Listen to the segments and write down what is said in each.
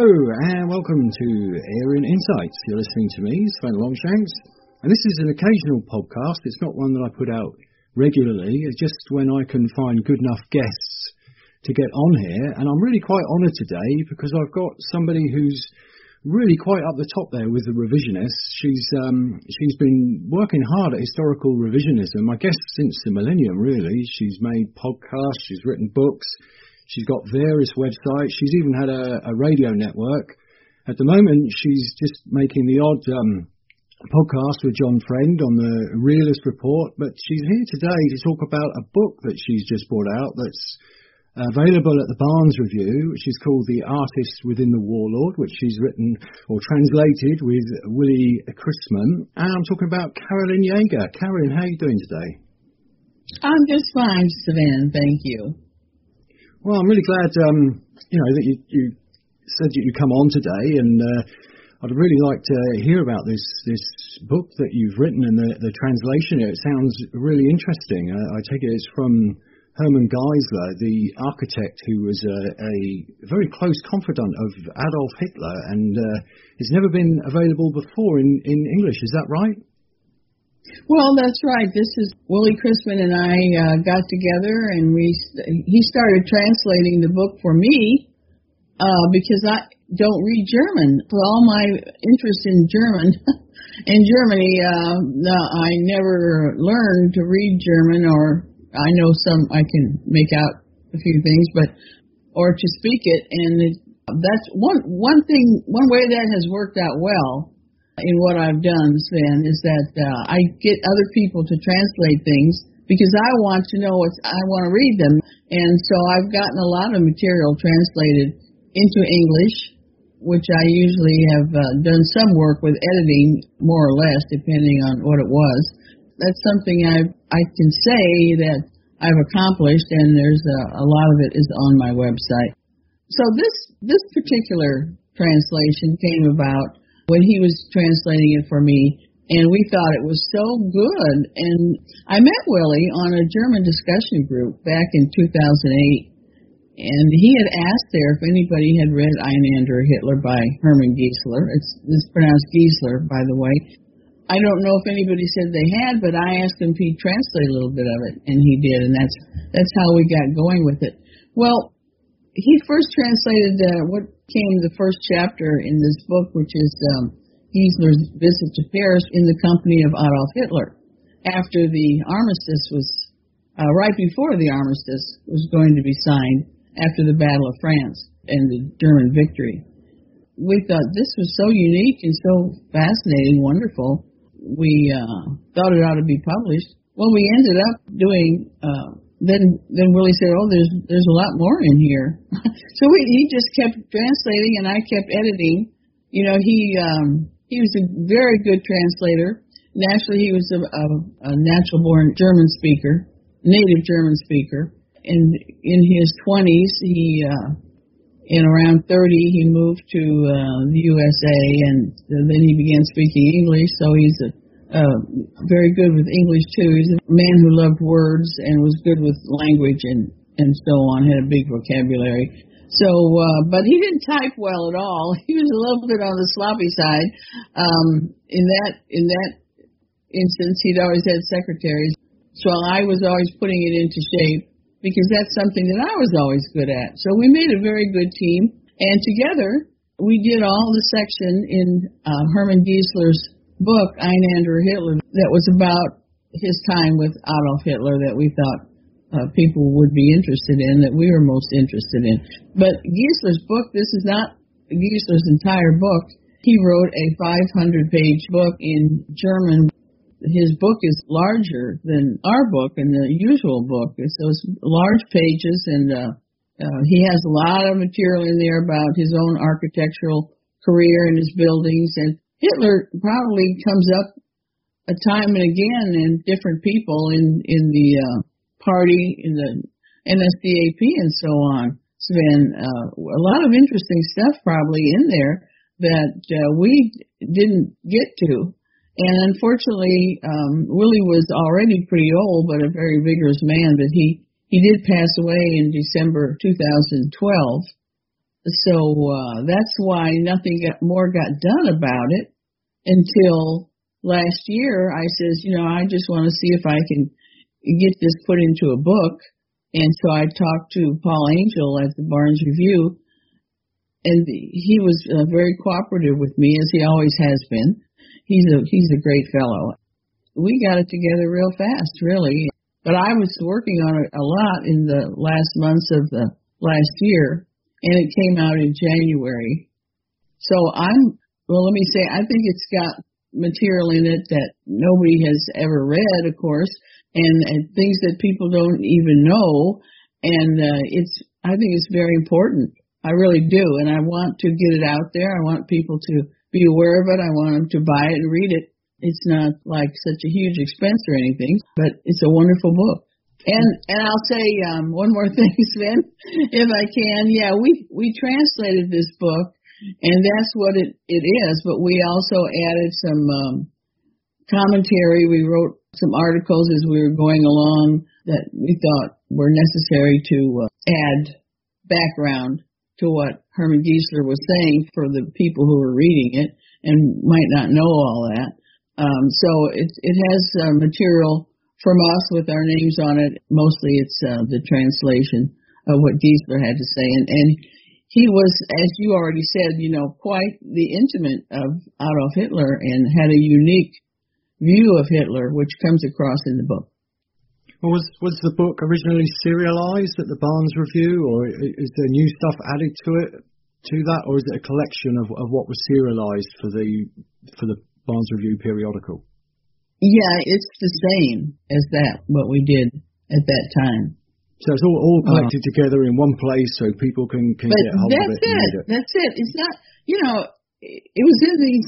and welcome to Aryan Insights. You're listening to me, Sven Longshanks, and this is an occasional podcast. It's not one that I put out regularly. It's just when I can find good enough guests to get on here, and I'm really quite honoured today because I've got somebody who's really quite up the top there with the revisionists. She's been working hard at historical revisionism, I guess, since the millennium, really. She's made podcasts, she's written books. She's got various websites. She's even had a radio network. At the moment, she's just making the odd podcast with John Friend on the Realist Report. But she's here today to talk about a book that she's just brought out that's available at the Barnes Review, which is called The Artist Within the Warlord, which she's written or translated with Willie Chrisman. And I'm talking about Carolyn Yeager. Carolyn, how are you doing today? I'm just fine, Savannah. Thank you. Well, I'm really glad, that you said that you'd come on today, and I'd really like to hear about this book that you've written and the translation. It sounds really interesting. I take it it's from Hermann Giesler, the architect who was a very close confidant of Adolf Hitler, and it's never been available before in English. Is that right? Well, that's right. This is Willie Chrisman and I got together, and he started translating the book for me because I don't read German. With all my interest in Germany, I never learned to read German, or I know I can make out a few things, or to speak it, and that's one way that has worked out well in what I've done, Sven, is that I get other people to translate things because I want to know I want to read them. And so I've gotten a lot of material translated into English, which I usually have done some work with editing, more or less, depending on what it was. That's something I can say that I've accomplished, and there's a lot of it is on my website. So this particular translation came about when he was translating it for me, and we thought it was so good. And I met Willie on a German discussion group back in 2008, and he had asked there if anybody had read Ein anderer Hitler by Hermann Giesler. It's pronounced Giesler, by the way. I don't know if anybody said they had, but I asked him if he'd translate a little bit of it, and he did, and that's how we got going with it. Well, he first translated what came the first chapter in this book, which is Giesler's visit to Paris in the company of Adolf Hitler. After the armistice was, right before the armistice was going to be signed, after the Battle of France and the German victory. We thought this was so unique and so fascinating, wonderful. We thought it ought to be published. Well, we ended up doing Then Willie said, "Oh, there's a lot more in here." So he just kept translating, and I kept editing. You know, he was a very good translator. Naturally, he was a natural-born German speaker, native German speaker. And in his 20s, in around 30, he moved to the USA, and then he began speaking English. So he's very good with English, too. He's a man who loved words and was good with language and so on, had a big vocabulary. So, but he didn't type well at all. He was a little bit on the sloppy side. In that instance, he'd always had secretaries. So I was always putting it into shape because that's something that I was always good at. So we made a very good team. And together, we did all the section in Hermann Giesler's book, Ein anderer Hitler, that was about his time with Adolf Hitler that we thought people would be interested in, that we were most interested in. But Giesler's book, this is not Giesler's entire book. He wrote a 500-page book in German. His book is larger than our book and the usual book. It's those large pages, and he has a lot of material in there about his own architectural career and his buildings. And Hitler probably comes up a time and again in different people in the party, in the NSDAP and so on. Sven, a lot of interesting stuff probably in there that we didn't get to. And unfortunately, Willie was already pretty old, but a very vigorous man, but he did pass away in December 2012. So that's why nothing more got done about it until last year. I says, I just want to see if I can get this put into a book. And so I talked to Paul Angel at the Barnes Review, and he was very cooperative with me, as he always has been. He's a great fellow. We got it together real fast, really. But I was working on it a lot in the last months of the last year, and it came out in January. So let me say, I think it's got material in it that nobody has ever read, of course, and things that people don't even know. And I think it's very important. I really do. And I want to get it out there. I want people to be aware of it. I want them to buy it and read it. It's not like such a huge expense or anything, but it's a wonderful book. And I'll say one more thing, Sven, if I can. Yeah, we translated this book, and that's what it is. But we also added some commentary. We wrote some articles as we were going along that we thought were necessary to add background to what Herman Giesler was saying for the people who were reading it and might not know all that. So it has material from us with our names on it. Mostly it's the translation of what Giesler had to say. And he was, as you already said, quite the intimate of Adolf Hitler and had a unique view of Hitler, which comes across in the book. Well, was the book originally serialized at the Barnes Review, or is there new stuff added to that, or is it a collection of what was serialized for the Barnes Review periodical? Yeah, it's the same as that, what we did at that time. So it's all collected together in one place so people can get hold of it. That's it. It's not, it was in these,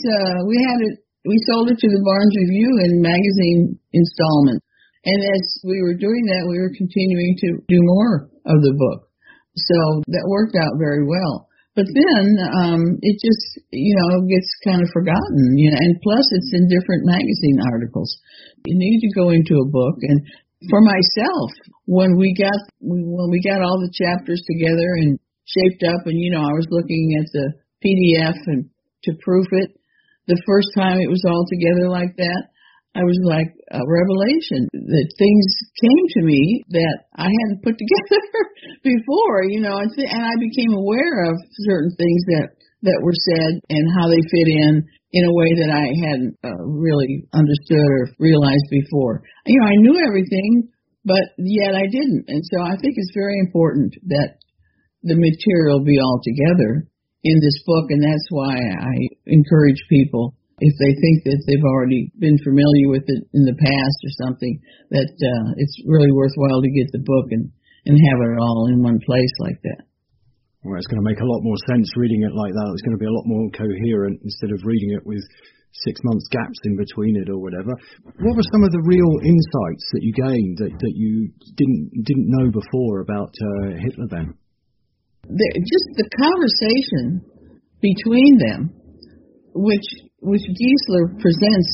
we sold it to the Barnes Review in magazine installments. And as we were doing that, we were continuing to do more of the book. So that worked out very well. But then it just, gets kind of forgotten, and plus it's in different magazine articles. You need to go into a book. And for myself, when we got all the chapters together and shaped up, and, I was looking at the PDF and to proof it, the first time it was all together like that, I was like a revelation that things came to me that I hadn't put together before, and I became aware of certain things that were said and how they fit in a way that I hadn't really understood or realized before. I knew everything, but yet I didn't. And so I think it's very important that the material be all together in this book, and that's why I encourage people, if they think that they've already been familiar with it in the past or something, that it's really worthwhile to get the book and have it all in one place like that. Well, it's going to make a lot more sense reading it like that. It's going to be a lot more coherent instead of reading it with 6 months gaps in between it or whatever. What were some of the real insights that you gained that you didn't know before about Hitler then? Just the conversation between them, which Giesler presents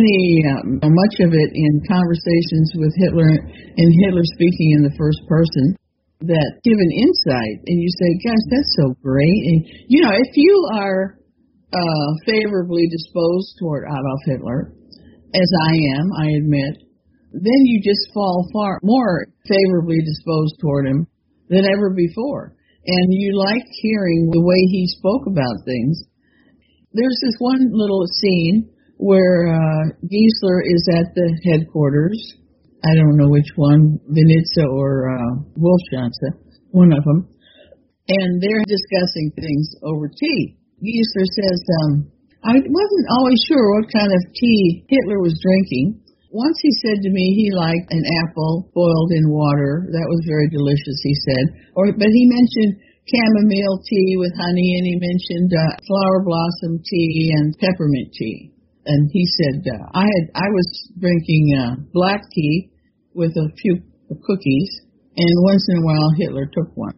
much of it in conversations with Hitler and Hitler speaking in the first person that give an insight, and you say, gosh, that's so great. And, if you are favorably disposed toward Adolf Hitler, as I am, I admit, then you just fall far more favorably disposed toward him than ever before. And you like hearing the way he spoke about things. There's this one little scene where Giesler is at the headquarters. I don't know which one, Vinnitsa or Wolfschanze, one of them. And they're discussing things over tea. Giesler says, I wasn't always sure what kind of tea Hitler was drinking. Once he said to me he liked an apple boiled in water. That was very delicious, he said. But he mentioned chamomile tea with honey, and he mentioned flower blossom tea and peppermint tea. And he said, I was drinking black tea with a few cookies, and once in a while Hitler took one.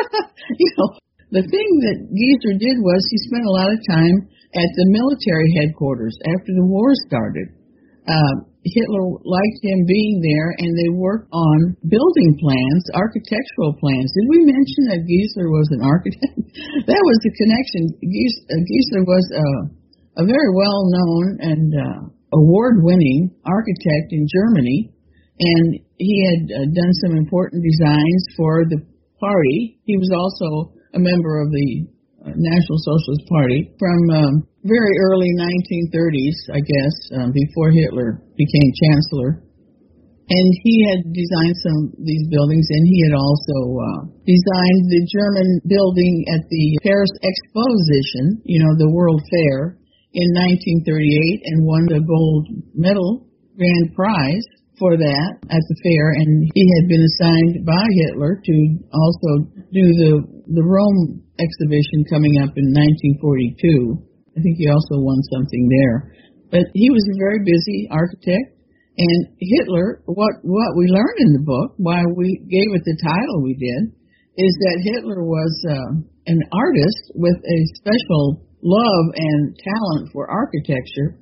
The thing that Giesler did was he spent a lot of time at the military headquarters after the war started. Hitler liked him being there, and they worked on building plans, architectural plans. Did we mention that Giesler was an architect? That was the connection. Giesler was a very well-known and award-winning architect in Germany, and he had done some important designs for the party. He was also a member of the National Socialist Party from very early 1930s, I guess, before Hitler became chancellor. And he had designed some of these buildings, and he had also designed the German building at the Paris Exposition, the World Fair, in 1938, and won the gold medal, grand prize, for that at the fair. And he had been assigned by Hitler to also do the Rome exhibition coming up in 1942. I think he also won something there. But he was a very busy architect. And Hitler, what we learned in the book, why we gave it the title we did, is that Hitler was an artist with a special love and talent for architecture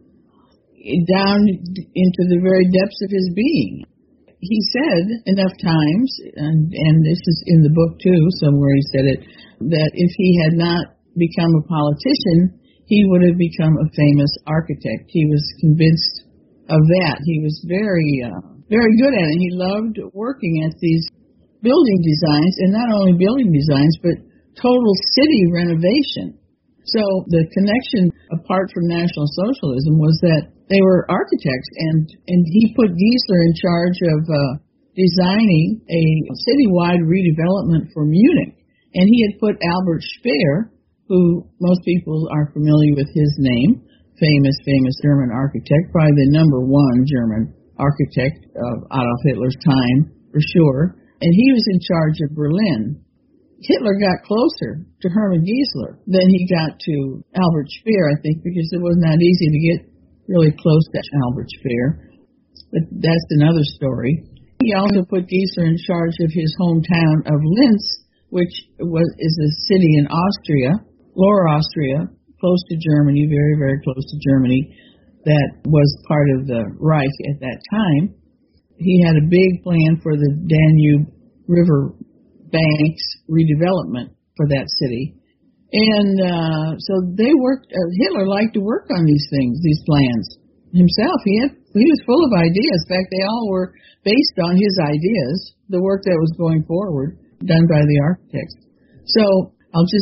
down into the very depths of his being. He said enough times, and this is in the book too, somewhere he said it, that if he had not become a politician, he would have become a famous architect. He was convinced of that. He was very good at it. He loved working at these building designs, and not only building designs, but total city renovation. So the connection, apart from National Socialism, was that they were architects, and he put Giesler in charge of designing a citywide redevelopment for Munich. And he had put Albert Speer, who most people are familiar with his name, famous German architect, probably the number one German architect of Adolf Hitler's time, for sure. And he was in charge of Berlin. Hitler got closer to Hermann Giesler than he got to Albert Speer, I think, because it wasn't that easy to get really close to Albert Speer. But that's another story. He also put Giesler in charge of his hometown of Linz, which is a city in Austria, Lower Austria, close to Germany, very, very close to Germany, that was part of the Reich at that time. He had a big plan for the Danube River banks redevelopment for that city. And so they worked, Hitler liked to work on these things, these plans himself. He was full of ideas. In fact, they all were based on his ideas, the work that was going forward, done by the architects. So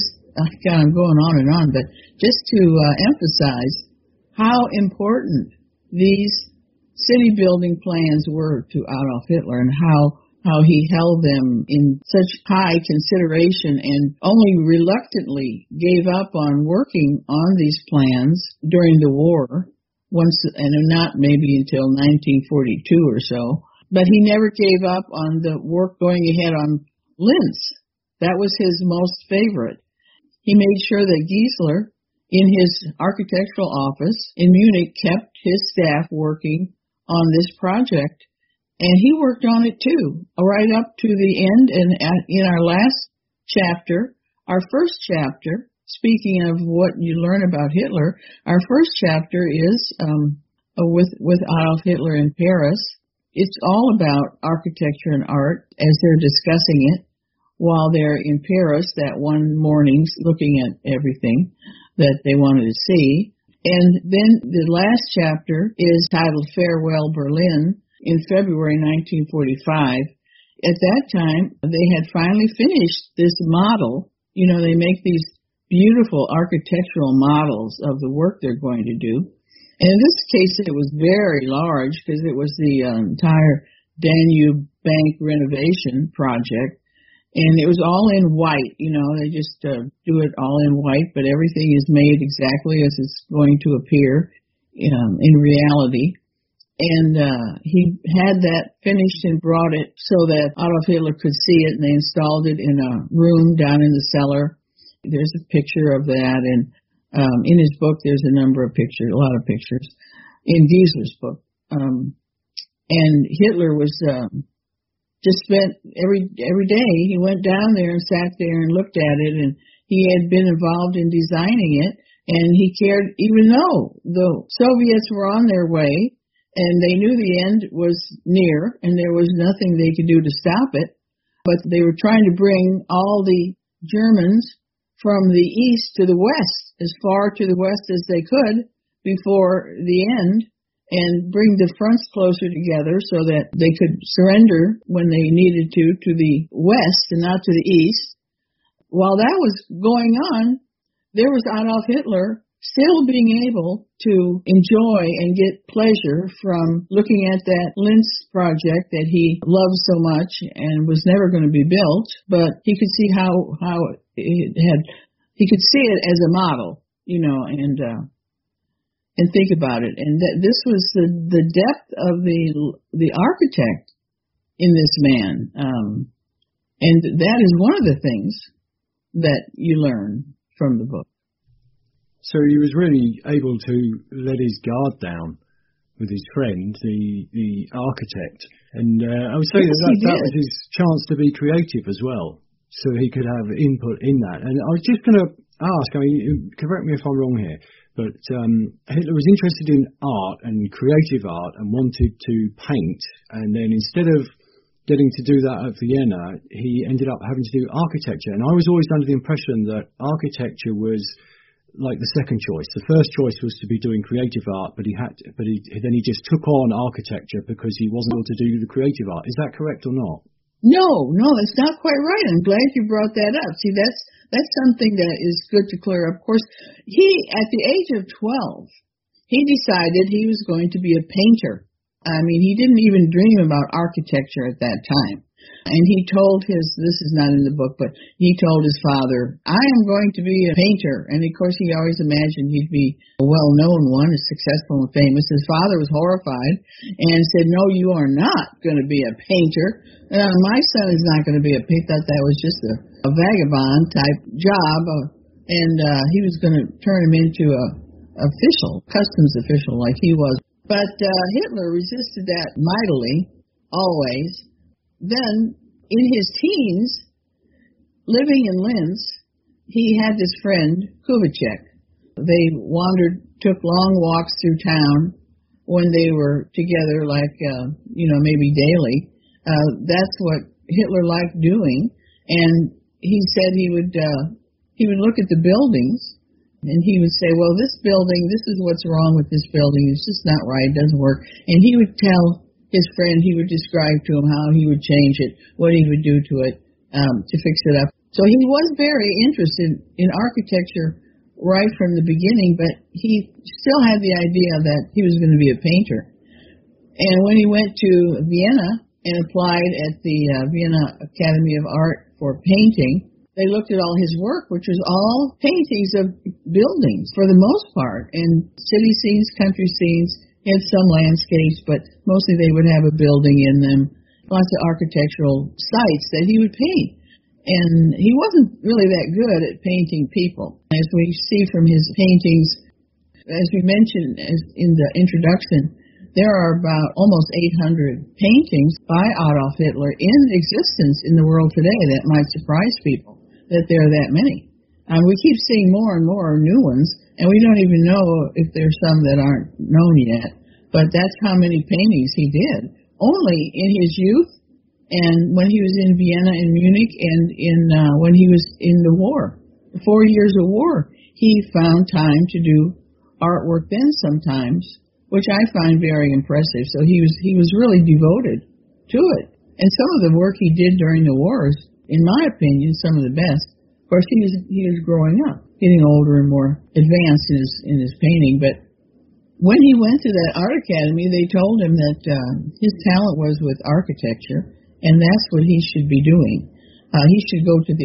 I'm going on and on, but just to emphasize how important these city building plans were to Adolf Hitler, and how he held them in such high consideration and only reluctantly gave up on working on these plans during the war, and not maybe until 1942 or so. But he never gave up on the work going ahead on Linz. That was his most favorite. He made sure that Giesler, in his architectural office in Munich, kept his staff working on this project. And he worked on it too, right up to the end. And in our last chapter, our first chapter, speaking of what you learn about Hitler, our first chapter is with Adolf Hitler in Paris. It's all about architecture and art as they're discussing it while they're in Paris that one morning, looking at everything that they wanted to see. And then the last chapter is titled Farewell Berlin, in February 1945. At that time, they had finally finished this model. They make these beautiful architectural models of the work they're going to do. And in this case, it was very large because it was the entire Danube Bank renovation project. And it was all in white. They just do it all in white, but everything is made exactly as it's going to appear in reality. And he had that finished and brought it so that Adolf Hitler could see it, and they installed it in a room down in the cellar. There's a picture of that, and in his book there's a number of pictures, a lot of pictures, in Giesler's book. And Hitler was just spent every day, he went down there and sat there and looked at it, and he had been involved in designing it, and he cared, even though the Soviets were on their way, and they knew the end was near, and there was nothing they could do to stop it. But they were trying to bring all the Germans from the east to the west, as far to the west as they could before the end, and bring the fronts closer together so that they could surrender when they needed to the west and not to the east. While that was going on, there was Adolf Hitler still being able to enjoy and get pleasure from looking at that Linz project that he loved so much and was never going to be built, but he could see how it had, he could see it as a model, and think about it. And this was the depth of the architect in this man. And that is one of the things that you learn from the book. So he was really able to let his guard down with his friend, the architect. And I would say that was his chance to be creative as well, so he could have input in that. And I was just going to ask, correct me if I'm wrong here, but Hitler was interested in art and creative art and wanted to paint, and then instead of getting to do that at Vienna, he ended up having to do architecture. And I was always under the impression that architecture was like the second choice. The first choice was to be doing creative art, but then he just took on architecture because he wasn't able to do the creative art. Is that correct or not? No, that's not quite right. I'm glad you brought that up. See, that's something that is good to clear up. Of course, he, at the age of 12, he decided he was going to be a painter. He didn't even dream about architecture at that time. And he told this is not in the book, but he told his father, I am going to be a painter. And of course, he always imagined he'd be a well-known one, a successful and famous. His father was horrified and said, no, you are not going to be a painter. My son is not going to be a painter. Thought that was just a vagabond type job. And he was going to turn him into a customs official like he was. But Hitler resisted that mightily, always. Then, in his teens, living in Linz, he had this friend, Kubitschek. They took long walks through town when they were together, like, maybe daily. That's what Hitler liked doing. And he said he would look at the buildings, and he would say, well, this building, this is what's wrong with this building. It's just not right. It doesn't work. And he would tell his friend, he would describe to him how he would change it, what he would do to it to fix it up. So he was very interested in architecture right from the beginning, but he still had the idea that he was going to be a painter. And when he went to Vienna and applied at the Vienna Academy of Art for painting, they looked at all his work, which was all paintings of buildings for the most part, and city scenes, country scenes. He had some landscapes, but mostly they would have a building in them, lots of architectural sites that he would paint. And he wasn't really that good at painting people. As we see from his paintings, as we mentioned in the introduction, there are about almost 800 paintings by Adolf Hitler in existence in the world today. That might surprise people that there are that many. We keep seeing more and more new ones, and we don't even know if there's some that aren't known yet. But that's how many paintings he did. Only in his youth, and when he was in Vienna and Munich, and when he was in the war, 4 years of war, he found time to do artwork then sometimes, which I find very impressive. So he was really devoted to it. And some of the work he did during the wars, in my opinion, some of the best. Of course, he was growing up, getting older and more advanced in his painting. But when he went to that art academy, they told him that his talent was with architecture, and that's what he should be doing. He should go to the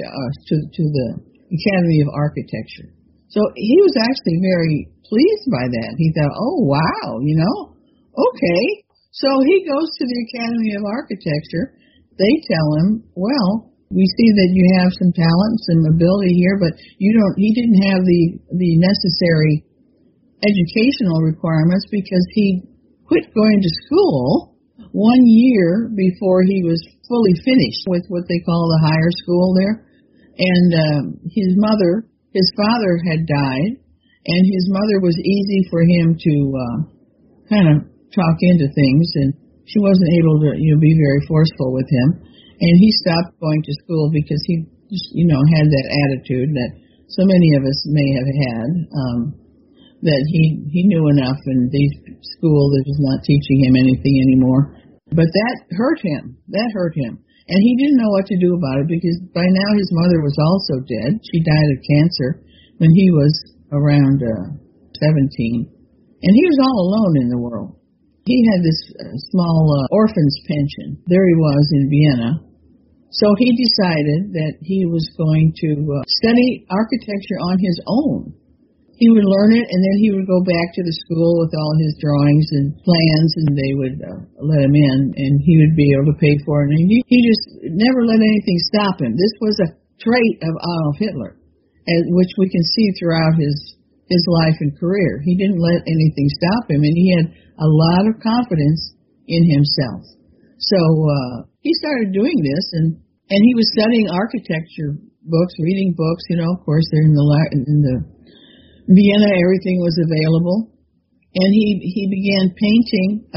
Academy of Architecture. So he was actually very pleased by that. He thought, oh wow, okay. So he goes to the Academy of Architecture. They tell him, well, we see that you have some talent, some ability here, but he didn't have the necessary educational requirements because he quit going to school 1 year before he was fully finished with what they call the higher school there. And his father had died, and his mother was easy for him to kind of talk into things, and she wasn't able to, be very forceful with him. And he stopped going to school because he just, had that attitude that so many of us may have had, that he knew enough, and the school that was not teaching him anything anymore. But that hurt him. And he didn't know what to do about it, because by now his mother was also dead. She died of cancer when he was around 17. And he was all alone in the world. He had this small orphan's pension. There he was in Vienna. So he decided that he was going to study architecture on his own. He would learn it, and then he would go back to the school with all his drawings and plans, and they would let him in, and he would be able to pay for it. And he just never let anything stop him. This was a trait of Adolf Hitler, which we can see throughout his life and career. He didn't let anything stop him, and he had a lot of confidence in himself. So he started doing this, and he was studying architecture books, reading books. Of course, they're in the Vienna, everything was available, and he began painting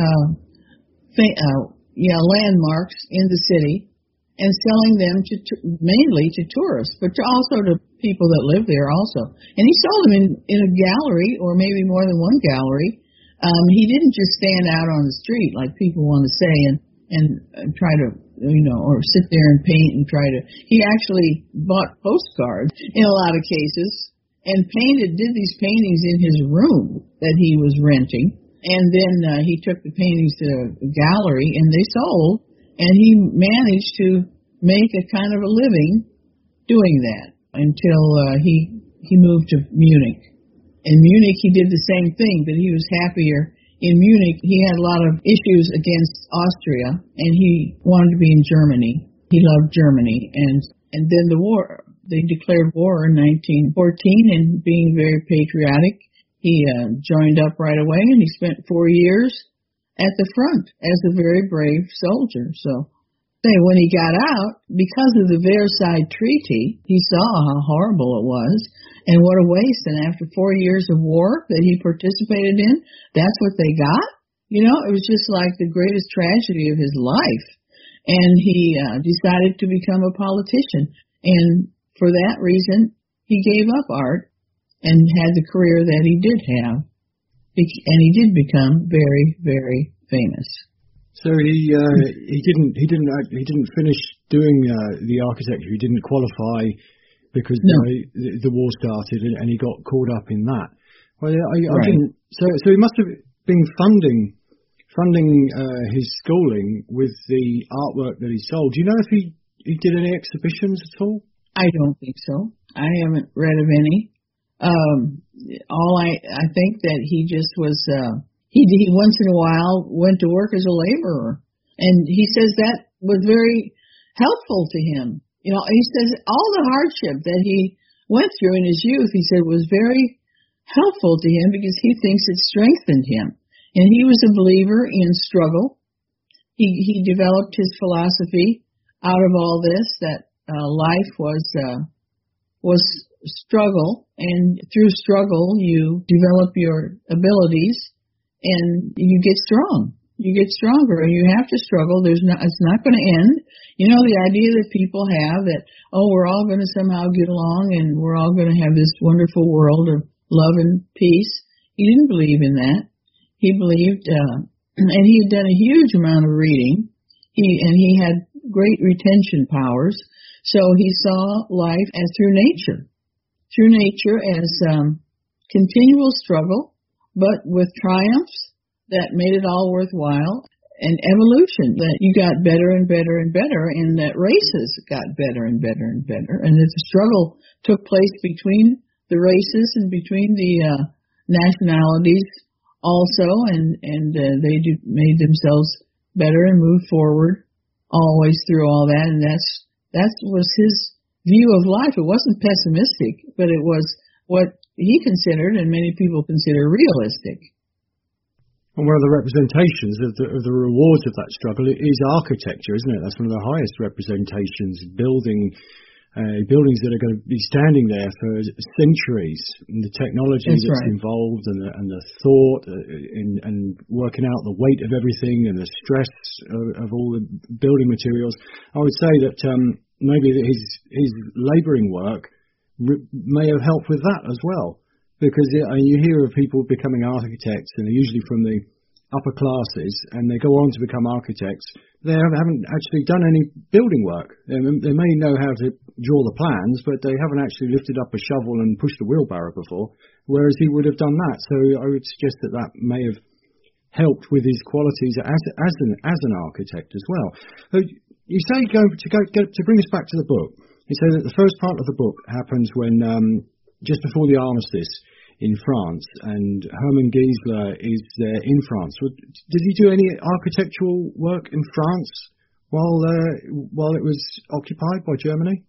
landmarks in the city and selling them mainly to tourists, but also to people that live there also. And he sold them in a gallery, or maybe more than one gallery. He didn't just stand out on the street like people want to say and try to, or sit there and paint and try to. He actually bought postcards in a lot of cases, and did these paintings in his room that he was renting. And then he took the paintings to a gallery, and they sold, and he managed to make a kind of a living doing that until he moved to Munich. In Munich, he did the same thing, but he was happier. In Munich, he had a lot of issues against Austria, and he wanted to be in Germany. He loved Germany, and then the war. They declared war in 1914, and being very patriotic, he joined up right away, and he spent 4 years at the front as a very brave soldier. So when he got out, because of the Versailles Treaty, he saw how horrible it was and what a waste. And after 4 years of war that he participated in, that's what they got. It was just like the greatest tragedy of his life. And he decided to become a politician. And for that reason, he gave up art and had the career that he did have, and he did become very, very famous. So he didn't finish doing the architecture. He didn't qualify because the war started, and he got caught up in that. Well, I didn't. So he must have been funding his schooling with the artwork that he sold. Do you know if he did any exhibitions at all? I don't think so. I haven't read of any. I think that he just was, he once in a while went to work as a laborer. And he says that was very helpful to him. He says all the hardship that he went through in his youth, he said, was very helpful to him because he thinks it strengthened him. And he was a believer in struggle. He developed his philosophy out of all this, that life was struggle, and through struggle you develop your abilities and you get strong. You get stronger, and you have to struggle. It's not going to end. The idea that people have that, we're all going to somehow get along and we're all going to have this wonderful world of love and peace. He didn't believe in that. He believed, and he had done a huge amount of reading. He had great retention powers. So he saw life as through nature as continual struggle, but with triumphs that made it all worthwhile, and evolution, that you got better and better and better, and that races got better and better and better, and that the struggle took place between the races and between the nationalities also, and they made themselves better and moved forward always through all that, and that was his view of life. It wasn't pessimistic, but it was what he considered, and many people consider, realistic. And one of the representations of the rewards of that struggle is architecture, isn't it? That's one of the highest representations, building buildings that are going to be standing there for centuries, and the technology that's involved, and the thought, and working out the weight of everything, and the stress of all the building materials. I would say that maybe his labouring work may have helped with that as well, because you hear of people becoming architects, and they're usually from the upper classes, and they go on to become architects. They haven't actually done any building work. They may know how to draw the plans, but they haven't actually lifted up a shovel and pushed a wheelbarrow before, whereas he would have done that. So I would suggest that may have helped with his qualities as an architect as well. So you say to bring us back to the book. You say that the first part of the book happens when just before the armistice in France, and Hermann Giesler is in France. Did he do any architectural work in France while it was occupied by Germany?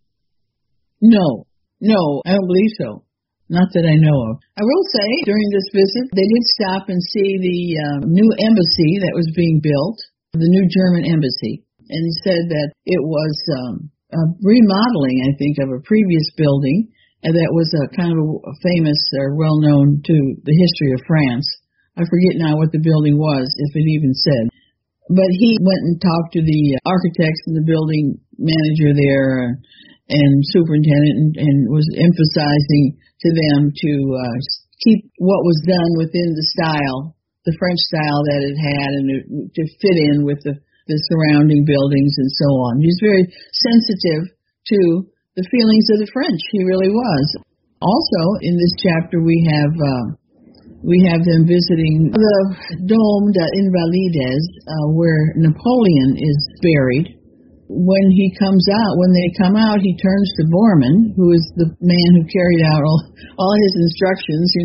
No, I don't believe so. Not that I know of. I will say, during this visit, they did stop and see the new embassy that was being built, the new German embassy, and said that it was a remodeling, I think, of a previous building, and that was a kind of a famous or well-known to the history of France. I forget now what the building was, if it even said. But he went and talked to the architects and the building manager there and superintendent, and was emphasizing to them to keep what was done within the style, the French style that it had, and to fit in with the surrounding buildings and so on. He was very sensitive to the feelings of the French. He really was. Also, in this chapter, we have them visiting the Dôme des Invalides, where Napoleon is buried. When they come out, he turns to Bormann, who is the man who carried out all his instructions,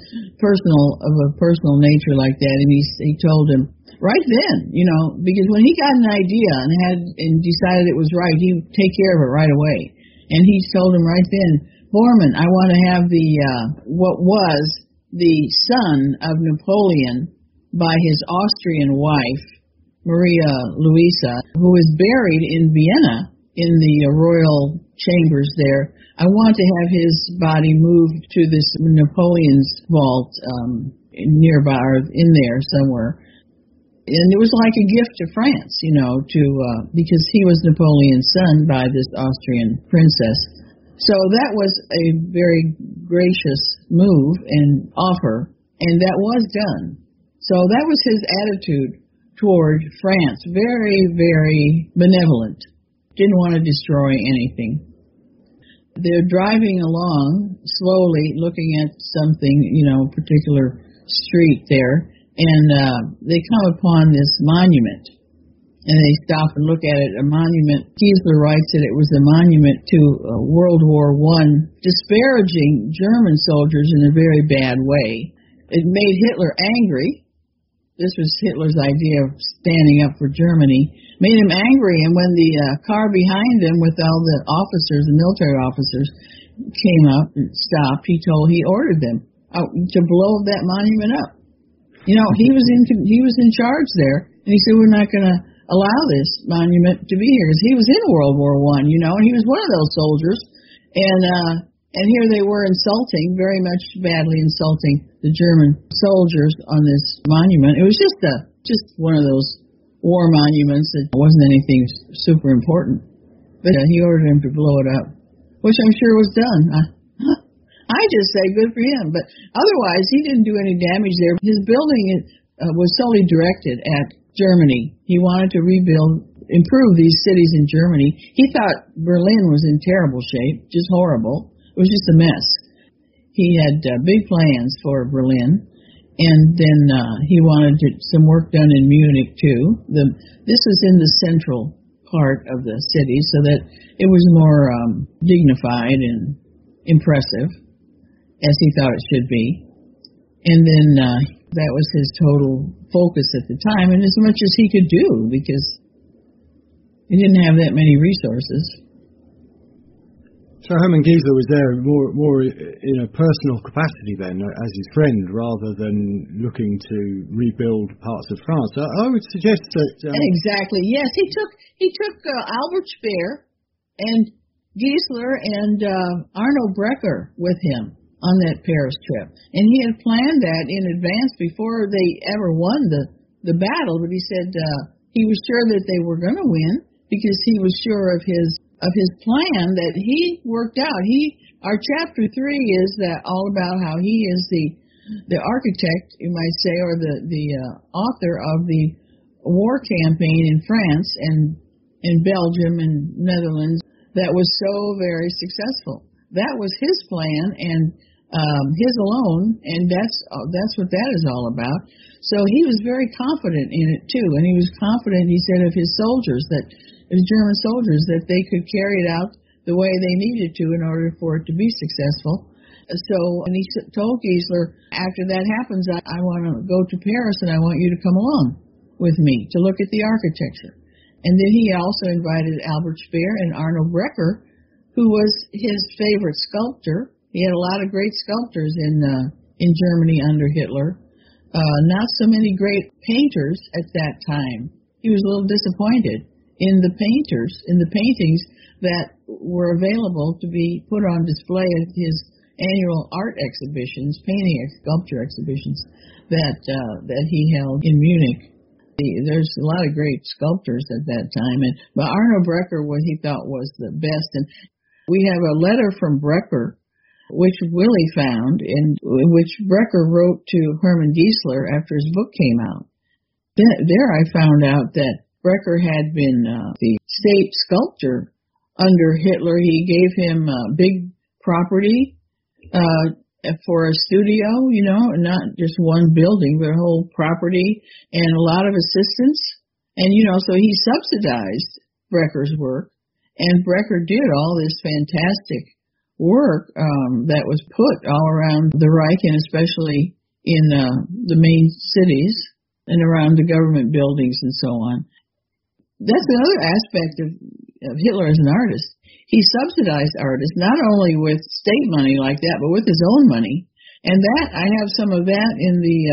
of a personal nature like that, and he told him right then, because when he got an idea and decided it was right, he would take care of it right away. And he told him right then, Bormann, I want to have what was the son of Napoleon by his Austrian wife, Maria Luisa, who is buried in Vienna in the royal chambers there. I want to have his body moved to this Napoleon's vault nearby, or in there somewhere. And it was like a gift to France, because he was Napoleon's son by this Austrian princess. So that was a very gracious move and offer, and that was done. So that was his attitude toward France. Very, very benevolent. Didn't want to destroy anything. They're driving along slowly, looking at something, particular street there. And they come upon this monument, and they stop and look at it. A monument, Giesler writes that it was a monument to World War I, disparaging German soldiers in a very bad way. It made Hitler angry. This was Hitler's idea of standing up for Germany. Made him angry, and when the car behind him with all the officers, the military officers, came up and stopped, he ordered them to blow that monument up. He was in charge there, and he said, we're not going to allow this monument to be here, because he was in World War I, and he was one of those soldiers, and here they were very much badly insulting the German soldiers on this monument. It was just one of those war monuments that wasn't anything super important, but he ordered him to blow it up, which I'm sure was done. I just say good for him, but otherwise he didn't do any damage there. His building was solely directed at Germany. He wanted to improve these cities in Germany. He thought Berlin was in terrible shape, just horrible. It was just a mess. He had big plans for Berlin, and then he wanted some work done in Munich too. This was in the central part of the city, so that it was more dignified and impressive, as he thought it should be. And then that was his total focus at the time, and as much as he could do, because he didn't have that many resources. So Hermann Giesler was there more in a personal capacity then, as his friend, rather than looking to rebuild parts of France. I would suggest that... Exactly, yes. He took Albert Speer and Giesler and Arno Breker with him on that Paris trip. And he had planned that in advance before they ever won the battle, but he said he was sure that they were going to win because he was sure of his plan that he worked out. Our chapter 3 is that all about how he is the architect, you might say, or the author of the war campaign in France and in Belgium and Netherlands that was so very successful. That was his plan and his alone, and that's what that is all about. So he was very confident in it too, and he was confident, he said, of his soldiers, his German soldiers, that they could carry it out the way they needed to in order for it to be successful. So, and he told Giesler, after that happens, I want to go to Paris and I want you to come along with me to look at the architecture. And then he also invited Albert Speer and Arno Breker, who was his favorite sculptor. He had a lot of great sculptors in Germany under Hitler. Not so many great painters at that time. He was a little disappointed in the paintings that were available to be put on display at his annual art exhibitions, painting and sculpture exhibitions that he held in Munich. There's a lot of great sculptors at that time, but Arno Breker, what he thought was the best. And we have a letter from Breker, which Willie found, and which Breker wrote to Hermann Giesler after his book came out. There I found out that Breker had been the state sculptor under Hitler. He gave him big property for a studio, not just one building, but a whole property and a lot of assistance. And, so he subsidized Breker's work, and Breker did all this fantastic work that was put all around the Reich, and especially in the main cities and around the government buildings and so on. That's another aspect of Hitler as an artist. He subsidized artists not only with state money like that, but with his own money. And that, I have some of that in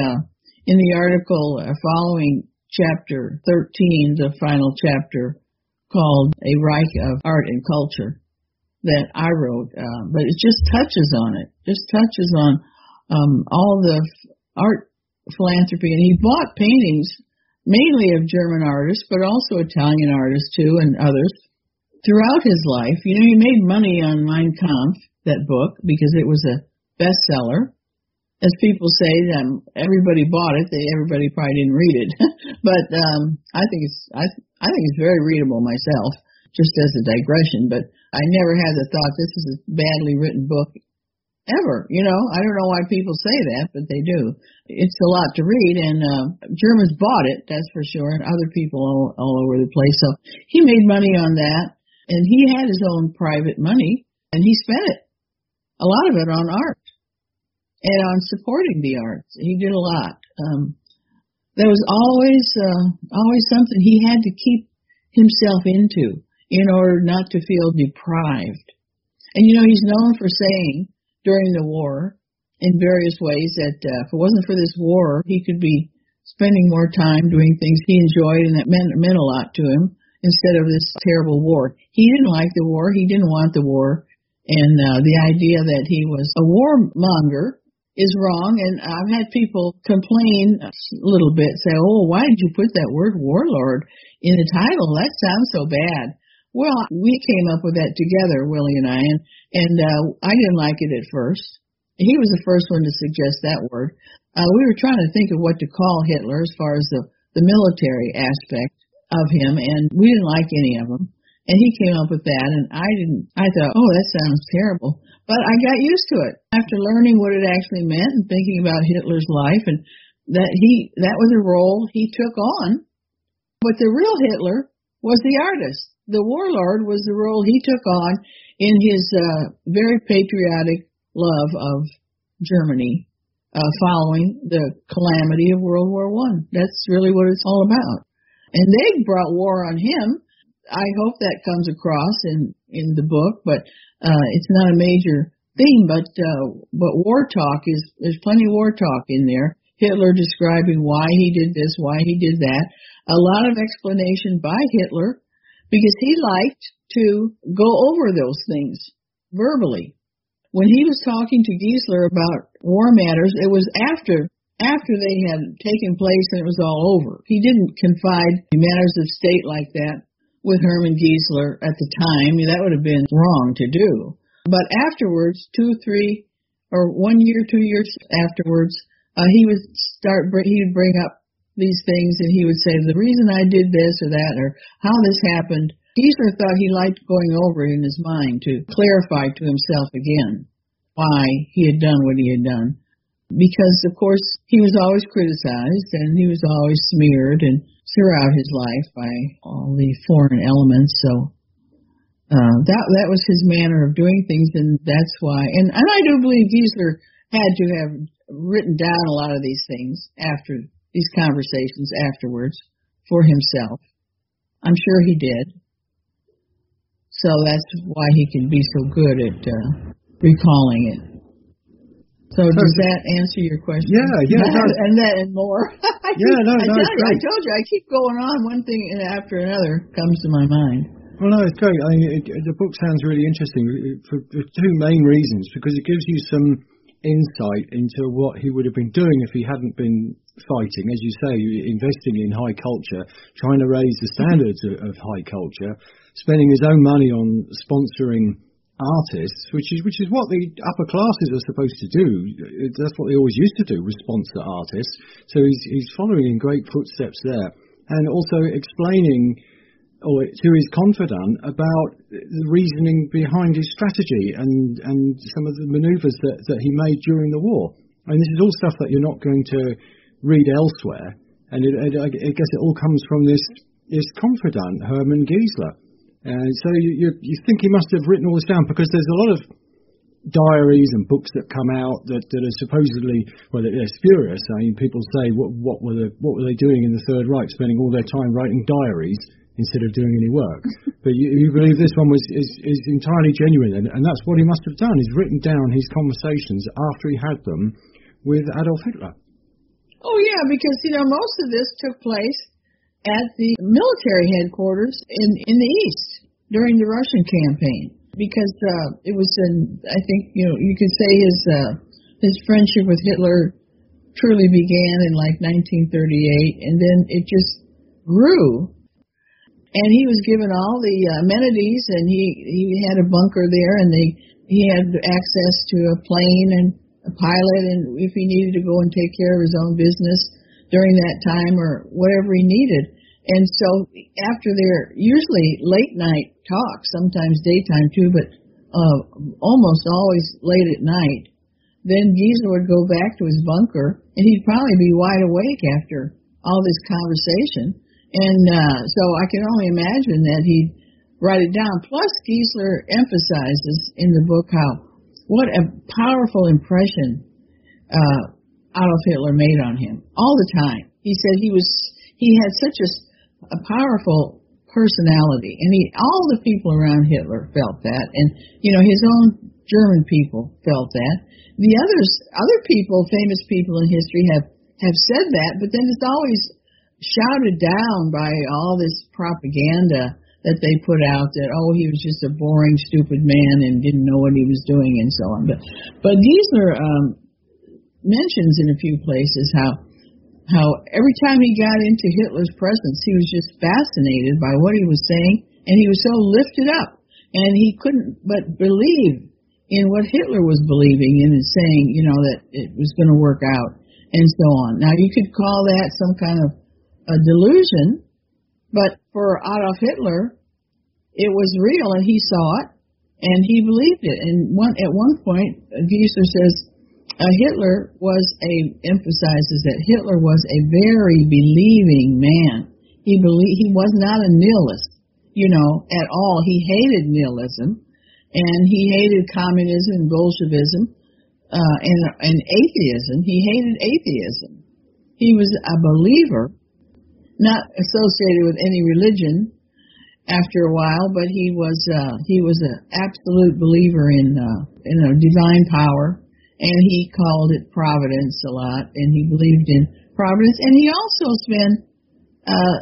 the article following chapter 13, the final chapter called A Reich of Art and Culture that I wrote. But it just touches on it. Just touches on all the art philanthropy. And he bought paintings mainly of German artists, but also Italian artists too, and others. Throughout his life, he made money on Mein Kampf, that book, because it was a bestseller. As people say, everybody bought it. Everybody probably didn't read it, but I think it's very readable myself. Just as a digression, but I never had the thought this is a badly written book ever. I don't know why people say that, but they do. It's a lot to read, and Germans bought it, that's for sure, and other people all over the place. So he made money on that. And he had his own private money, and he spent it, a lot of it, on art and on supporting the arts. He did a lot. There was always something he had to keep himself into in order not to feel deprived. And he's known for saying during the war in various ways that if it wasn't for this war, he could be spending more time doing things he enjoyed, and that meant a lot to him, instead of this terrible war. He didn't like the war. He didn't want the war. And the idea that he was a warmonger is wrong. And I've had people complain a little bit, say, oh, why did you put that word warlord in the title? That sounds so bad. Well, we came up with that together, Willie and I, and I didn't like it at first. He was the first one to suggest that word. We were trying to think of what to call Hitler as far as the military aspect of him, and we didn't like any of them. And he came up with that, and I thought, oh, that sounds terrible. But I got used to it after learning what it actually meant and thinking about Hitler's life, and that was a role he took on. But the real Hitler was the artist. The warlord was the role he took on in his very patriotic love of Germany following the calamity of World War I. That's really what it's all about. And they brought war on him. I hope that comes across in the book, but it's not a major theme. But war talk there's plenty of war talk in there. Hitler describing why he did this, why he did that. A lot of explanation by Hitler because he liked to go over those things verbally. When he was talking to Giesler about war matters, it was after they had taken place and it was all over. He didn't confide in matters of state like that with Herman Giesler at the time. That would have been wrong to do. But afterwards, 2, 3, or 1 year, 2 years afterwards, he would bring up these things and he would say, the reason I did this or that or how this happened. Giesler thought he liked going over it in his mind to clarify to himself again why he had done what he had done. Because, of course, he was always criticized and he was always smeared and throughout his life by all the foreign elements. So that was his manner of doing things, and that's why. And I do believe Giesler had to have written down a lot of these things after these conversations afterwards for himself. I'm sure he did. So that's why he can be so good at recalling it. So does that answer your question? Yeah. and more. I great. told you, I keep going on. One thing after another comes to my mind. Well, no, it's great. I mean, the book sounds really interesting for two main reasons. Because it gives you some insight into what he would have been doing if he hadn't been fighting. As you say, investing in high culture, trying to raise the standards of high culture, spending his own money on sponsoring artists, which is what the upper classes are supposed to do. That's what they always used to do, was sponsor artists. So he's following in great footsteps there, and also explaining to his confidant about the reasoning behind his strategy and some of the manoeuvres that he made during the war. I mean, this is all stuff that you're not going to read elsewhere, and I guess it all comes from this confidant, Herman Giesler. So you think he must have written all this down, because there's a lot of diaries and books that come out that are supposedly, well, they're spurious. I mean, people say, what were they doing in the Third Reich, spending all their time writing diaries instead of doing any work? But you believe this one is entirely genuine, and that's what he must have done. He's written down his conversations after he had them with Adolf Hitler. Oh yeah, because most of this took place at the military headquarters in the East during the Russian campaign, because it was I think you could say his friendship with Hitler truly began in like 1938, and then it just grew. And he was given all the amenities, and he had a bunker there, and he had access to a plane and a pilot, and if he needed to go and take care of his own business during that time or whatever he needed. And so after their usually late night talks, sometimes daytime too, but almost always late at night, then Giesler would go back to his bunker, and he'd probably be wide awake after all this conversation. And so I can only imagine that he'd write it down. Plus, Giesler emphasizes in the book what a powerful impression Adolf Hitler made on him all the time. He said he had such a powerful personality, and all the people around Hitler felt that, and his own German people felt that. The other people, famous people in history, have said that, but then it's always shouted down by all this propaganda that they put out that he was just a boring, stupid man and didn't know what he was doing and so on. But Giesler mentions in a few places how every time he got into Hitler's presence, he was just fascinated by what he was saying, and he was so lifted up, and he couldn't but believe in what Hitler was believing in and saying, that it was going to work out, and so on. Now, you could call that some kind of a delusion, but for Adolf Hitler, it was real, and he saw it, and he believed it. And at one point, Giesler says, Hitler emphasizes that Hitler was a very believing man. He was not a nihilist, at all. He hated nihilism, and he hated communism and Bolshevism, and atheism. He hated atheism. He was a believer, not associated with any religion after a while, but he was an absolute believer in divine power. And he called it providence a lot, and he believed in providence. And he also spent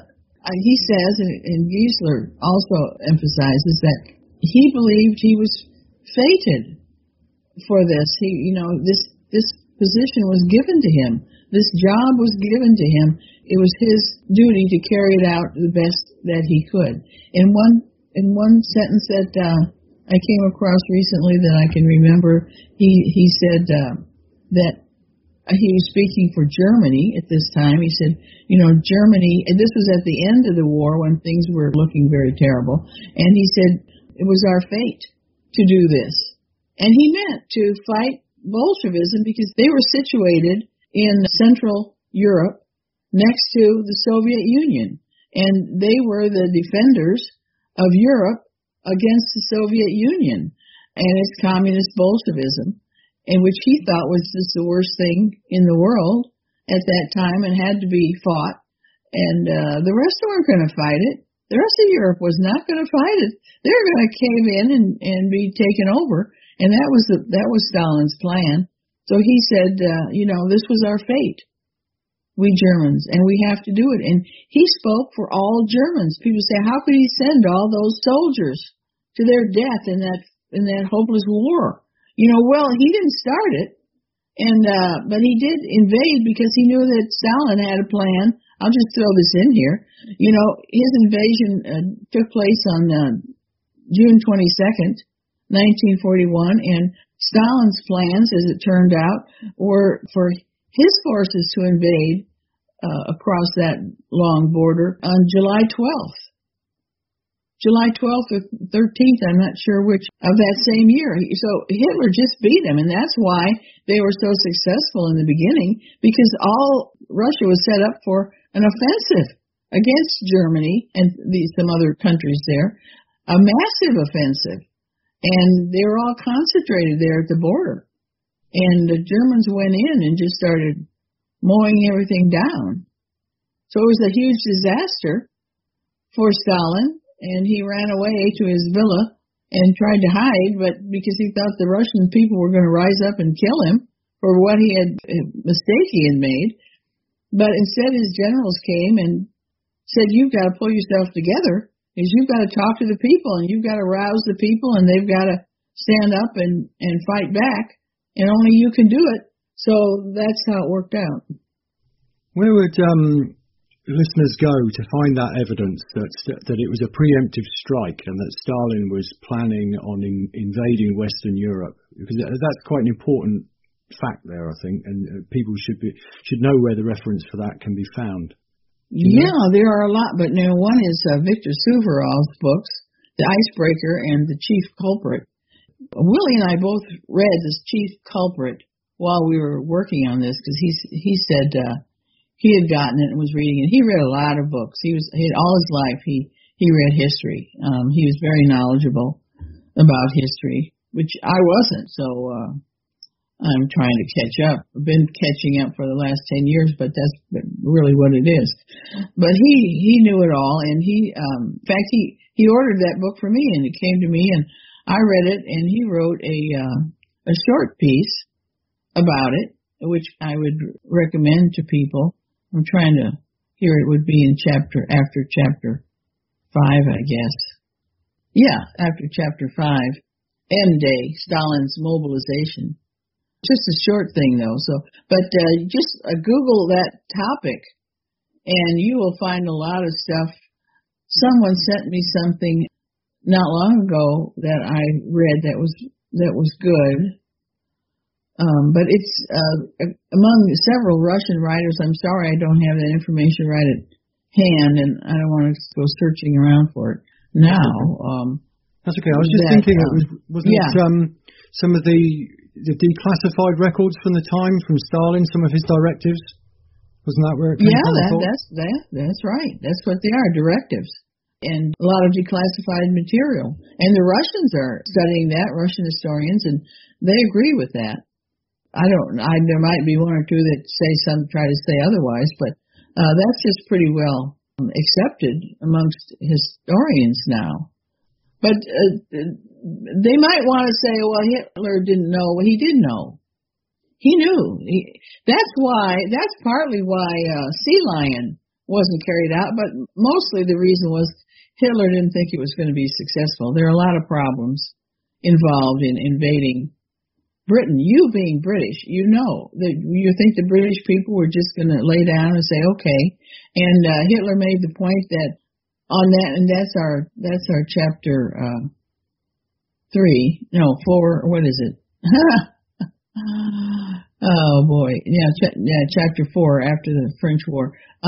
he says, and Giesler also emphasizes that he believed he was fated for this. This position was given to him. This job was given to him. It was his duty to carry it out the best that he could. In one sentence that I came across recently that I can remember, he said that he was speaking for Germany at this time. He said, Germany, and this was at the end of the war when things were looking very terrible, and he said it was our fate to do this. And he meant to fight Bolshevism because they were situated in Central Europe next to the Soviet Union, and they were the defenders of Europe against the Soviet Union and its communist Bolshevism, and which he thought was just the worst thing in the world at that time and had to be fought. And the rest weren't going to fight it. The rest of Europe was not going to fight it. They were going to cave in and be taken over. And that was Stalin's plan. So he said, this was our fate, we Germans, and we have to do it. And he spoke for all Germans. People say, how could he send all those soldiers to their death in that hopeless war? Well, he didn't start it, but he did invade because he knew that Stalin had a plan. I'll just throw this in here. His invasion took place on June 22nd, 1941, and Stalin's plans, as it turned out, were for his forces to invade across that long border on July 12th. July 12th or 13th, I'm not sure which, of that same year. So Hitler just beat him, and that's why they were so successful in the beginning, because all Russia was set up for an offensive against Germany and some other countries there, a massive offensive. And they were all concentrated there at the border. And the Germans went in and just started mowing everything down. So it was a huge disaster for Stalin, and he ran away to his villa and tried to hide, but because he thought the Russian people were going to rise up and kill him for what mistake he had made. But instead his generals came and said, you've got to pull yourself together, because you've got to talk to the people, and you've got to rouse the people, and they've got to stand up and fight back, and only you can do it. So that's how it worked out. Where would listeners go to find that evidence that it was a preemptive strike and that Stalin was planning on invading Western Europe? Because that's quite an important fact there, I think, and people should know where the reference for that can be found. Yeah, there are a lot, but one is Victor Suvorov's books, The Icebreaker and The Chief Culprit. Willie and I both read this Chief Culprit while we were working on this, because he said he had gotten it and was reading it. He read a lot of books. He had all his life he read history. He was very knowledgeable about history, which I wasn't. So I'm trying to catch up. I've been catching up for the last 10 years, but that's really what it is. But he knew it all, and in fact, he ordered that book for me, and it came to me, and I read it, and he wrote a short piece about it, which I would recommend to people. I'm trying to, here it would be after chapter 5, I guess. Yeah, after chapter 5, M-Day, Stalin's Mobilization. Just a short thing, though. But just Google that topic, and you will find a lot of stuff. Someone sent me something not long ago that I read that was good. But it's among several Russian writers. I'm sorry I don't have that information right at hand, and I don't want to go searching around for it now. That's okay. I was just thinking, wasn't it some of the declassified records from the time from Stalin, some of his directives? Wasn't that where it came from? Yeah, that's right. That's what they are, directives. And a lot of declassified material. And the Russians are studying that, Russian historians, and they agree with that. There might be one or two that try to say otherwise, but that's just pretty well accepted amongst historians now. But they might want to say, well, Hitler didn't know. Well, he did know. He knew. That's partly why Sea Lion wasn't carried out, but mostly the reason was Hitler didn't think it was going to be successful. There are a lot of problems involved in invading Britain. You being British, you know that you think the British people were just going to lay down and say okay. And Hitler made the point that on that, and that's our chapter 4. What is it? Oh boy, yeah, chapter 4 after the French War.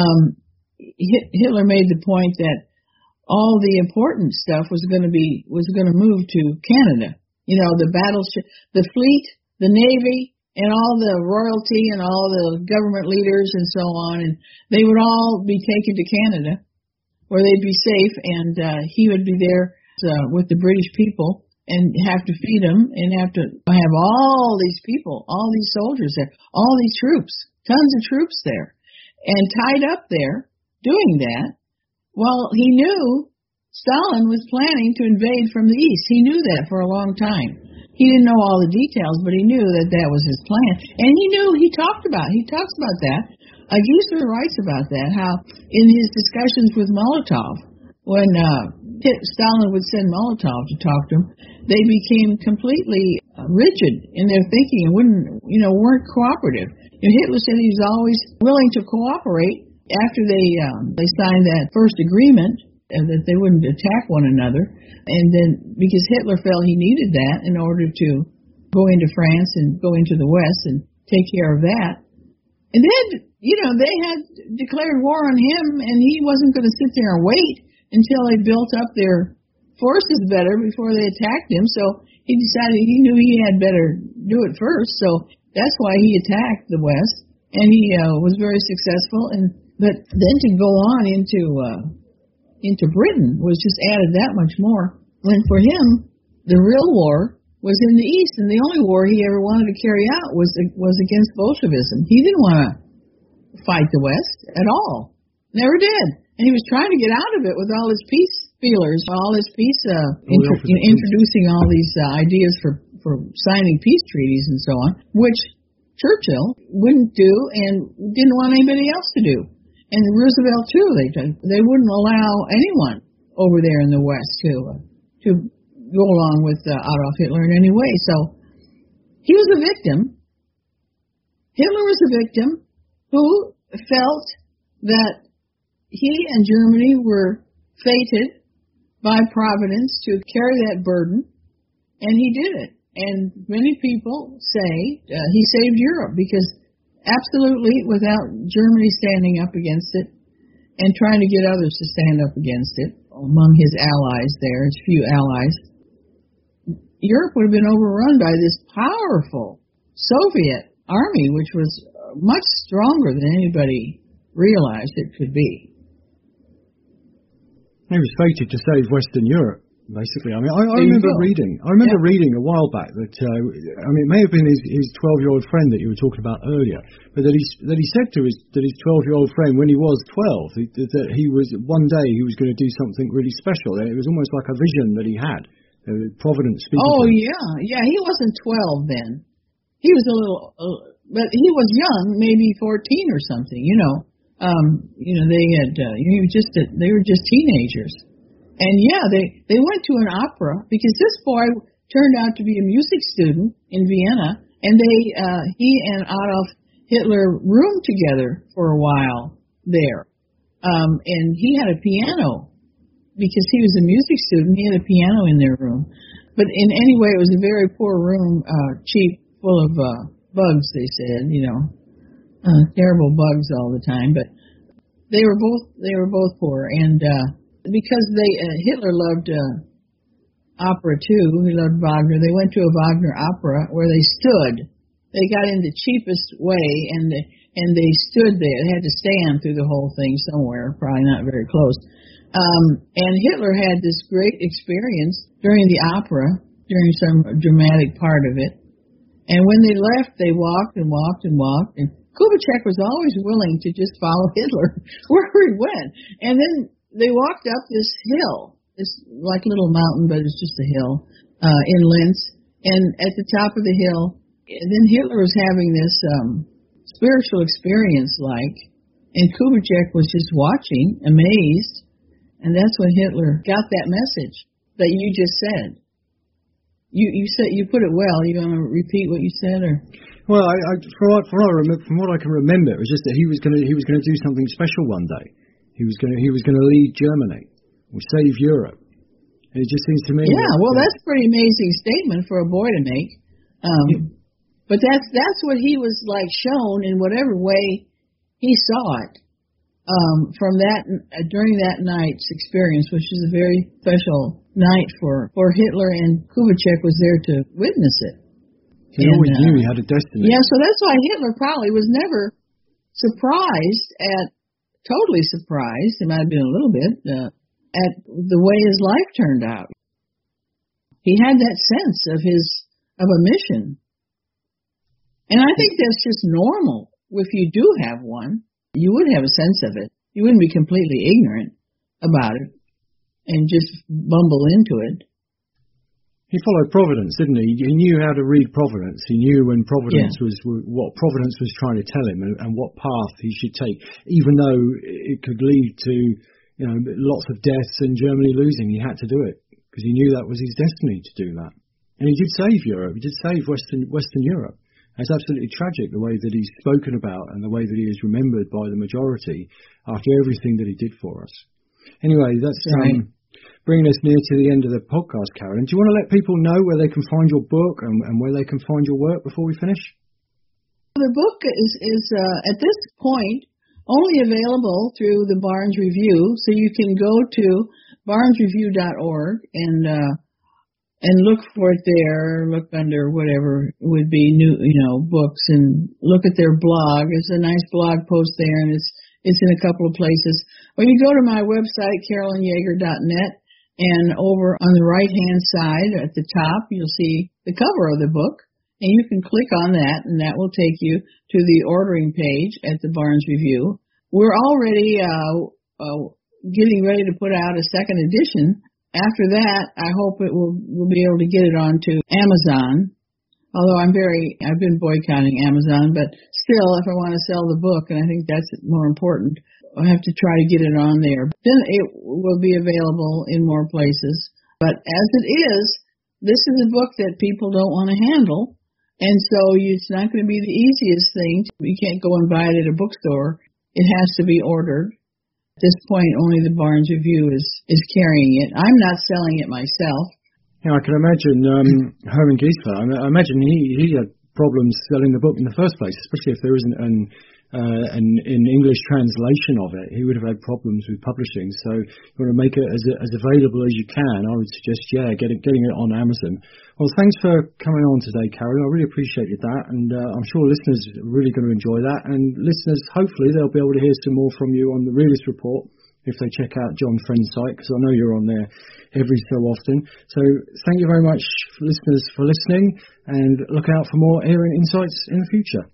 Hitler made the point that all the important stuff was going to move to Canada. You know, the battleship, the fleet, the navy, and all the royalty and all the government leaders and so on, and they would all be taken to Canada, where they'd be safe, and he would be there with the British people and have to feed them and have to have all these people, all these soldiers there, all these troops, tons of troops there, and tied up there doing that. Well, he knew Stalin was planning to invade from the east. He knew that for a long time. He didn't know all the details, but he knew that that was his plan. And he talks about that. Giesler writes about that, how in his discussions with Molotov, when Stalin would send Molotov to talk to him, they became completely rigid in their thinking and weren't cooperative. Hitler said he was always willing to cooperate after they signed that first agreement, that they wouldn't attack one another, and then because Hitler felt he needed that in order to go into France and go into the West and take care of that. And then, they had declared war on him, and he wasn't going to sit there and wait until they built up their forces better before they attacked him. So he decided he knew he had better do it first. So that's why he attacked the West, and he was very successful. But then to go on into Britain was just added that much more. When for him, the real war was in the East, and the only war he ever wanted to carry out was against Bolshevism. He didn't want to fight the West at all. Never did. And he was trying to get out of it with all his peace feelers, all his peace, introducing all these ideas for signing peace treaties and so on, which Churchill wouldn't do and didn't want anybody else to do. And Roosevelt too, they wouldn't allow anyone over there in the West to go along with Adolf Hitler in any way. So he was a victim. Hitler was a victim who felt that he and Germany were fated by Providence to carry that burden, and he did it. And many people say he saved Europe because absolutely, without Germany standing up against it and trying to get others to stand up against it, among his allies there, his few allies, Europe would have been overrun by this powerful Soviet army, which was much stronger than anybody realized it could be. He was fated to save Western Europe, basically. I mean, I remember reading a while back that, it may have been his 12-year-old friend that you were talking about earlier, but that he said to his 12-year-old friend when he was 12 that he was one day he was going to do something really special. It was almost like a vision that he had. Providence speaking. Oh yeah. He wasn't 12 then. He was a little, but he was young, maybe 14 or something. They were just teenagers. And they went to an opera because this boy turned out to be a music student in Vienna, and he and Adolf Hitler roomed together for a while there. And he had a piano because he was a music student. He had a piano in their room. But in any way, it was a very poor room, cheap, full of bugs, they said, terrible bugs all the time. But they were both poor, and because Hitler loved opera too. He loved Wagner. They went to a Wagner opera where they stood. They got in the cheapest way, and they stood there. They had to stand through the whole thing somewhere, probably not very close. And Hitler had this great experience during the opera, during some dramatic part of it. And when they left, they walked and walked and walked, and Kubitschek was always willing to just follow Hitler wherever he went. And then they walked up this hill, this like little mountain, but it's just a hill, in Linz. And at the top of the hill, and then Hitler was having this spiritual experience, And Kubitschek was just watching, amazed, and that's when Hitler got that message that you just said. You said, you put it well. You want to repeat what you said, or? Well, from what I can remember, it was just that he was going to do something special one day. He was going to lead Germany or save Europe. And it just seems to me. Yeah, that's a pretty amazing statement for a boy to make. But that's what he was like shown in whatever way he saw it. From that during that night's experience, which is a very special night for Hitler, and Kubitschek was there to witness it. He always knew he had a destiny. Yeah, so that's why Hitler probably was never totally surprised, it might have been a little bit, at the way his life turned out. He had that sense of a mission. And I think that's just normal. If you do have one, you would have a sense of it. You wouldn't be completely ignorant about it and just bumble into it. He followed Providence, didn't he? He knew how to read Providence. He knew when Providence was what Providence was trying to tell him, and what path he should take, even though it could lead to lots of deaths and Germany losing. He had to do it because he knew that was his destiny to do that. And he did save Europe. He did save Western Europe. It's absolutely tragic the way that he's spoken about and the way that he is remembered by the majority after everything that he did for us. Anyway, that's right. Bringing us near to the end of the podcast, Karen. Do you want to let people know where they can find your book and where they can find your work before we finish? The book is at this point only available through the Barnes Review, so you can go to barnesreview.org and look for it there. Look under whatever would be new, books, and look at their blog. There's a nice blog post there, and it's in a couple of places. Or you go to my website, carolynyeager.net. And over on the right-hand side at the top, you'll see the cover of the book, and you can click on that, and that will take you to the ordering page at the Barnes Review. We're already getting ready to put out a second edition. After that, I hope we'll be able to get it onto Amazon. Although I've been boycotting Amazon, but still, if I want to sell the book, and I think that's more important, I'll have to try to get it on there. Then it will be available in more places. But as it is, this is a book that people don't want to handle, and so it's not going to be the easiest thing. You can't go and buy it at a bookstore. It has to be ordered. At this point, only the Barnes Review is carrying it. I'm not selling it myself. Yeah, I can imagine Hermann Giesler. I imagine he had problems selling the book in the first place, especially if there isn't an English translation of it. He would have had problems with publishing. So you want to make it as available as you can. I would suggest, getting it on Amazon. Well, thanks for coming on today, Karen. I really appreciated that, and I'm sure listeners are really going to enjoy that. And listeners, hopefully, they'll be able to hear some more from you on the Realist Report if they check out John Friend's site, because I know you're on there every so often. So thank you very much, listeners, for listening, and look out for more Aryan Insights in the future.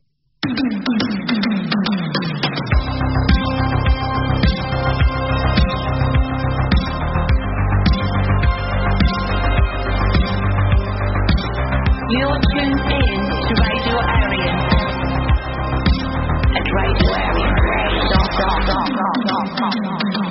You're tuned in to Radio Aryan at Radio Aryan.